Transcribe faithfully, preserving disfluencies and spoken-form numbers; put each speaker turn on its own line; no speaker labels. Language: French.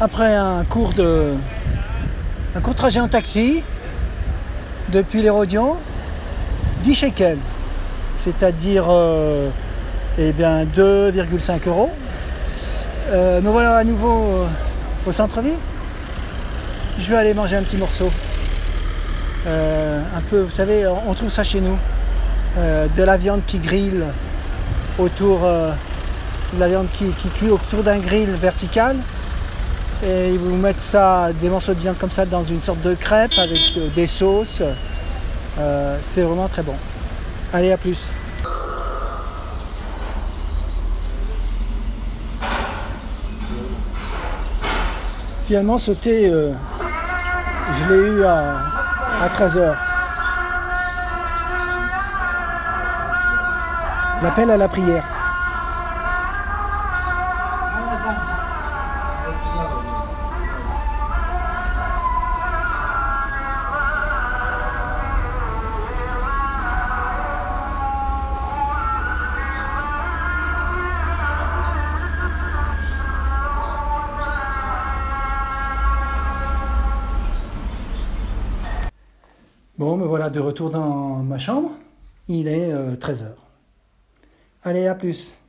après un court, de, un court trajet en taxi depuis les Rodions, dix shekels, c'est-à-dire euh, eh bien deux virgule cinq euros. Euh, nous voilà à nouveau euh, au centre-ville. Je vais aller manger un petit morceau. Euh, un peu, vous savez, on trouve ça chez nous. Euh, de la viande qui grille autour, euh, de la viande qui, qui cuit autour d'un grill vertical. Et ils vous mettent ça, des morceaux de viande comme ça, dans une sorte de crêpe avec euh, des sauces. Euh, c'est vraiment très bon. Allez, à plus. Finalement, ce thé, euh, je l'ai eu à, à treize heures. L'appel à la prière. Bon, me voilà de retour dans ma chambre. Il est euh, treize heures. Allez, à plus.